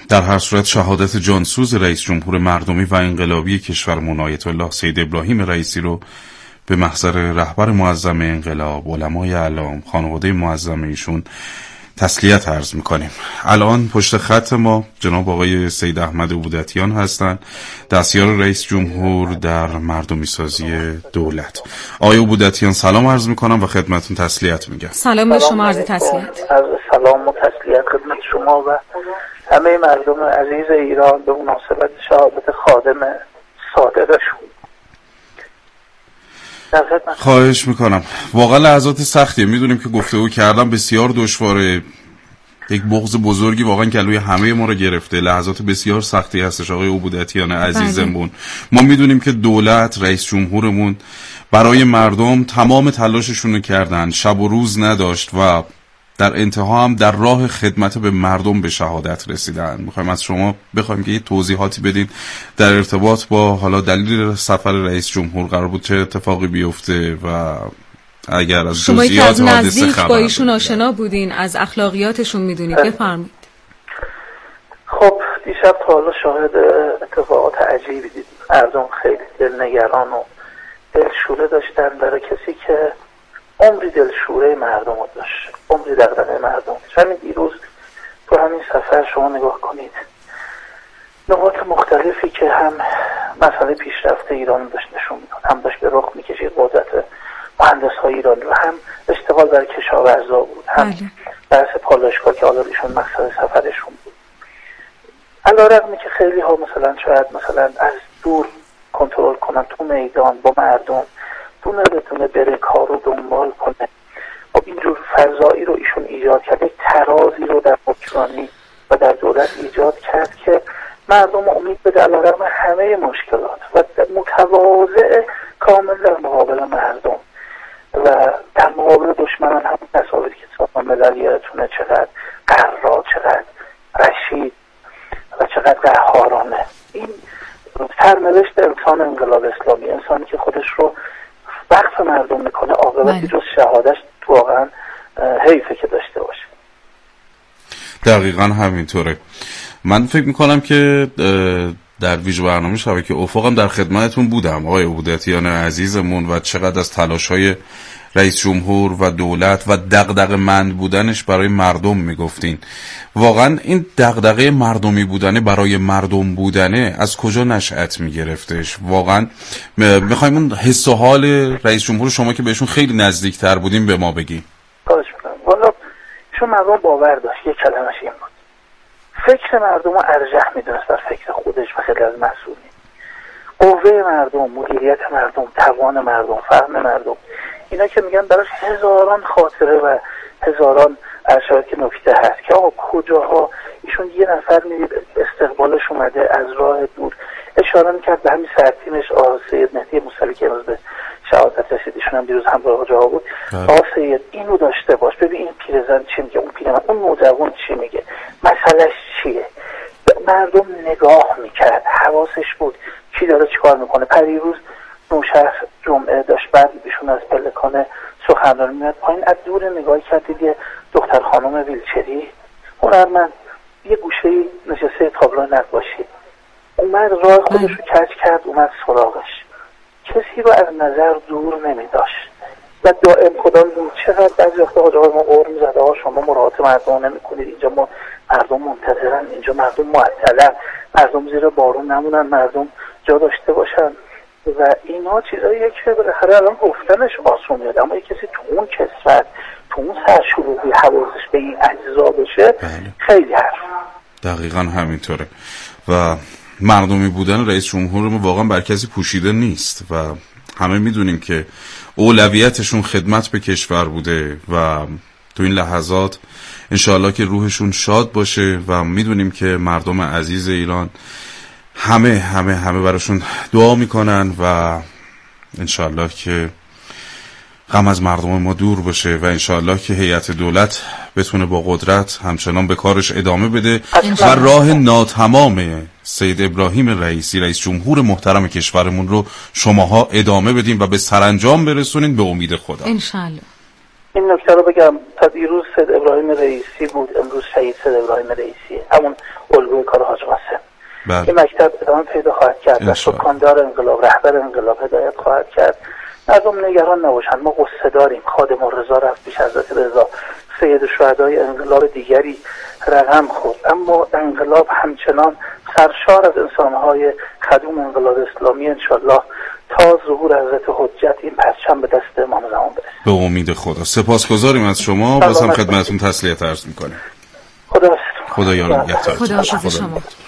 در هر صورت شهادت جانسوز رئیس جمهور مردمی و انقلابی کشورمون آیت الله سید ابراهیم رئیسی رو به محضر رهبر معظم انقلاب، علمای اعلام، خانواده معظم ایشون تسلیت عرض میکنیم. الان پشت خط ما جناب آقای سید احمد عبودتیان هستند، دستیار رئیس جمهور در مردمی سازی دولت. آقای عبودتیان سلام عرض میکنم و خدمتون تسلیت میگم. سلام به شما، عرض تسلیت. سلام و تسلیت خدمت شما و همه مردم عزیز ایران به مناسبت شهادت خادم صادقشون. خواهش میکنم. واقعا لحظات سختیه، میدونیم که گفتگو کردن بسیار دشواره، یک بغض بزرگی واقعا گلوی همه ما رو گرفته، لحظات بسیار سختی هستش. آقای عبودتیان عزیزمون، ما میدونیم که دولت، رئیس جمهورمون برای مردم تمام تلاششون رو کردن، شب و روز نداشت و در انتها هم در راه خدمت به مردم به شهادت رسیدن. میخوایم از شما بخوایم که یه توضیحاتی بدین در ارتباط با حالا دلیل سفر رئیس جمهور، قرار بود چه اتفاقی بیفته و اگر از جزئیات حادثه خبر با ایشون آشنا بودین، از اخلاقیاتشون میدونید، بفرمایید. خب دیشب تا حالا شاهد اتفاقات عجیبی دیدیم. مردم خیلی دلنگران و دلشوره داشتن برای کسی که عمری دلشوره مردم رو داشت، عمری دغدغه مردم. همین دیروز تو همین سفر شما نگاه کنید، نقاط مختلفی که هم مسئله پیشرفت ایران داشت نشون میداد، هم داشت به رخ میکشید قدرت مهندس‌های ایرانی و هم اشتغال برای کشاورزا بود، هم بحث پالایشگاه که حالا ایشون مقصد سفرشون بود. علی‌رغمی که خیلی ها مثلا شاید از دور کنترل کنن، تو میدان با مردم تونه بتونه بره کار رو دنبال کنه. خب اینجور فضایی رو ایشون ایجاد کرد، یک ترازی رو در حکمرانی و در دولت ایجاد کرد که مردم امید بده علی‌رغم همه مشکلات و متواضع کامل در مقابل مردم و در مقابل دشمنان. هم تصاویری که سازمان ملل یادتونه چقدر قرار، چقدر رشید و چقدر قهارانه. این سرنوشت انسان انقلاب اسلامی، انسانی که خودش رو وقف مردم میکنه، عاقبتی جز شهادت واقعا حیفه که داشته باشه. دقیقا همینطوره. من فکر میکنم که در ویژه برنامه شبکه افقم در خدمتتون بودم آقای عبودتیان عزیزمون و چقدر از تلاش‌های رئیس جمهور و دولت و دغدغه‌مند بودنش برای مردم میگفتین. واقعا این دغدغه مردمی بودنه، برای مردم بودنه، از کجا نشأت میگرفتش؟ واقعا میخوایم اون حس و حال رئیس جمهور شما که بهشون خیلی نزدیکتر بودیم به ما بگی. خواهش می‌کنم. والا چون مردم باور داشت، یک کلمش این بود، فکر مردم رو ارجح میدونست بر فکر خودش و خیلی از مسئولین. قوه مردم، مدیریت مردم، توان مردم، فهم مردم، اینا که میگن براش هزاران خاطره و هزاران اشاره که نکته هست که آقا کجاها ایشون یه نفر میدید استقبالش اومده از راه دور، اشاره میکرد به همین سرتیمش آقا سید مهدی موسوی که امروز به شهادت رسید، ایشون هم دیروز همراه جا بود. آقا سید اینو داشته باش، ببین این پیرزن چی میگه، اون پیرزن، اون نوجوان چی میگه، مسئلهش چیه. مردم نگاه میکرد، حواسش بود کی داره چیکار میکنه. پریروز نوشهر جمعه داشت، بعد ایشون از پلکان سخنرانی میاد پایین، از دور نگاهی کرد، یه دختر خانم ویلچری هنرمند یه گوشه‌ای نشسته تابلو نقاشی، اومد راه خودش رو کج کرد، اومد سراغش، کسی رو از نظر دور نمی داشت و دائم خدا میدون چقدر بعضی وقتا حاج آقای ما قور میزد آقا شما مراعات مردم نمی کنید، اینجا ما مردم منتظرن، اینجا مردم معطلن، مردم زیر بارون نمونن، مردم جا داشته باشن و اینا چیزاییه که بالاخره الان گفتنش آسون میاد، اما یک کسی تو اون کسرت، تو اون سرشلوغی حواسش به این اجزا بشه خیلی حرف. دقیقا همینطوره و مردمی بودن رئیس جمهورمون واقعا بر کسی پوشیده نیست و همه میدونیم که اولویتشون خدمت به کشور بوده و تو این لحظات انشاءالله که روحشون شاد باشه و میدونیم که مردم عزیز ایران همه براشون دعا میکنن و انشاءالله که غم از مردم ما دور باشه و انشاءالله که هیئت دولت بتونه با قدرت همچنان به کارش ادامه بده و راه ناتمام سید ابراهیم رئیسی رئیس جمهور محترم کشورمون رو شماها ادامه بدین و به سرانجام برسونین به امید خدا. انشاءالله. این نکته رو بگم، تا دیروز سید ابراهیم رئیسی بود، امروز شهید سید ابراهیم رئیسی، همون الگوی کار حاج قاسم. این مکتب ادامه پیدا خواهد کرد و سکاندار انقلاب، رهبر انقلاب هدایت خواهد کرد. مردم نگران نباشند، ما قصه داریم. خادم الرضا رفت پیش حضرت رضا، سید شهدای انقلاب دیگری رقم خورد، اما انقلاب همچنان سرشار از انسانهای خدوم انقلاب اسلامی انشالله تا ظهور حضرت حجت این پرچم به دست امام زمان برسه. به امید خدا. سپاسگزاریم از شما. باز هم خدمتتون تسلیت عرض میکنیم. خدا خدایان نگهدار. خدا شما.